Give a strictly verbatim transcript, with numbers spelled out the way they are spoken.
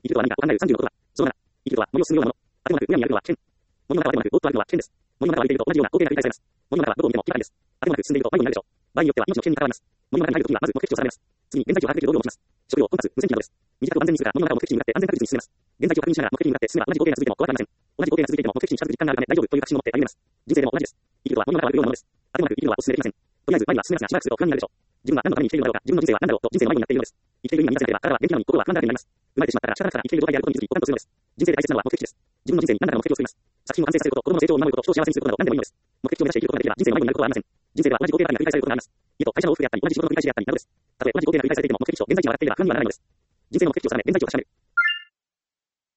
生きるとは何かを考えるさんじゅうのことだ。そのなな、生きるとは森を進むようなもの。あてもなくむやみやるのは剣。森の中はあるでもなく、ぼーっとあるのは剣です。森の中を歩いていると同じような光景が繰り返されます。森の中はどこを見ても気がかりです。あてもなく進んでいると迷子になるでしょう。場合によっては命の危険に関わります。森の中に入るときにはまず目的地を定めます。次に現在地を把握できる道具を持ちます。食料、コンパス、無線機などです。短く安全にするが森の中を目的地に向かって安全確実に進めます。現在地を確認しながら目的地に向かって進めば同じ光景が続いても怖くありません。同じ光景が続いても目的地に近づく実感があるため大丈夫という確信を持って歩みます。人生でも同じです。生きるとは森の中を歩くようなものです。あてもなく生きるのはお勧めできません。とりあえず前には進めますがしばらくすると不安になるでしょう。自分は何のために生きているのだろうか、自分の人生は何だろうと人生の迷子になっているのです。生きている意味に満たせなければ体は元気なのに心は不安だらけになります。生まれてしまったから仕方なくから生きている状態であることに気づき、五感とするのです。人生で大切なのは目的地です。自分の人生に何らかの目的を作ります。作品を完成させること、子供の成長を守ること、人を幸せにすることなど何でもいいのです。目的地を目指して生きることができれば人生の迷子になることはありません。人生では同じ光景ばかりが繰り返されることがあります。家と会社の往復であったり、同じ仕事の繰り返しであったりなどです。たとえ同じ光景が繰り返されていても目的地を現在地に把握できれば不安にはならないのです。人生の目的地を定め、現在地を確かめる。